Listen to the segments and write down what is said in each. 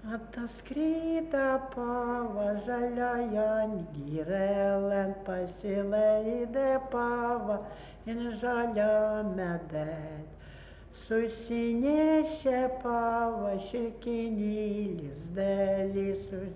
Ataskryda pava žalioje ant girėlen, pasileidė pava in žalio medel. Susinešė pava šilkinį lizdelį,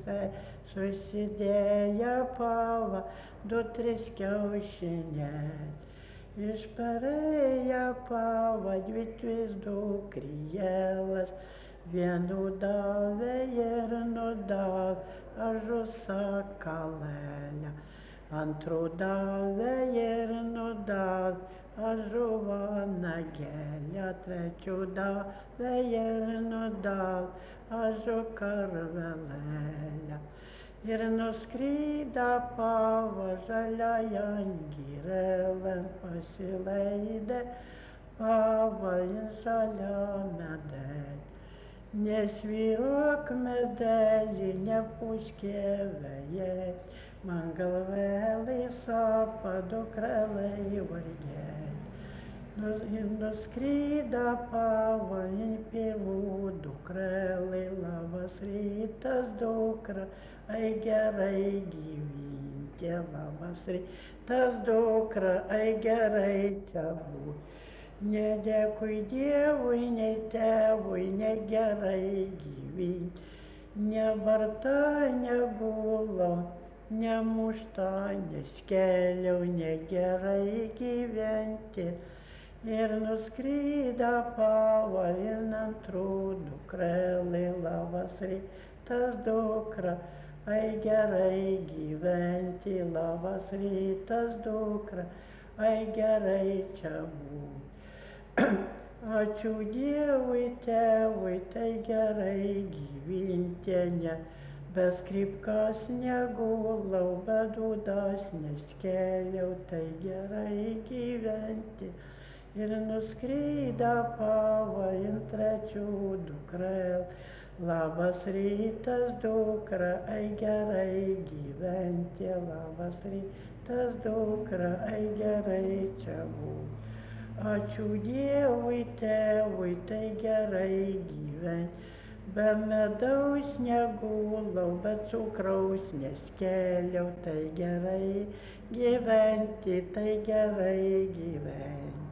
susidėjo pava 2-3 kiaušinėlius. Išparėjo pava 2-3 dukryjeles, vienu davė ir nudavė ažu sakalėlę, antrų davė ir nudavė ažu vanagėlę, trečių davė ir nudavė ažu karvelėlę. Ir nuskrydo pava žalioje ant girėlen, pasileidė pava in žalio medel. Nesvyruok medeli, nepūskė vėjai, man galvelai sopa, dukrelai vargeliai. Nuskrydo pava in pievų dukrelai, labas rytas dukra, ai gerai gyventi, labas rytas dukra, ai gerai čia būt. Nedėkui Dievui, nei tėvui, negerai gyventi, nebarta nebuvo, nemušta neskėliau, negerai gyventi. Ir nuskrydo pava in antrų dukrelai, labas rytas dukra, ai gerai gyventi, labas rytas dukra, ai gerai čia būt. Ačiū Dievui tėvui, tai gerai gyventi, ne be skripkos negulau, be dūdos neskėliau, tai gerai gyventi. Ir nuskrydo pava in trečių dukrel, labas rytas dukra, ai gerai gyventi, labas rytas dukra, ai gerai čia būt. Ačiū Dievui tėvui, tai gerai gyventi, be medaus negulau, be cukraus neskėliau, tai gerai gyventi, tai gerai gyventi.